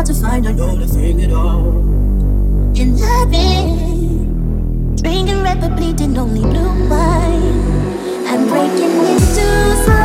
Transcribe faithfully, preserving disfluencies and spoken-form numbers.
hard to find, I know nothing at all. And I've been drinking red but bleeding only blue wine. I'm breaking into slow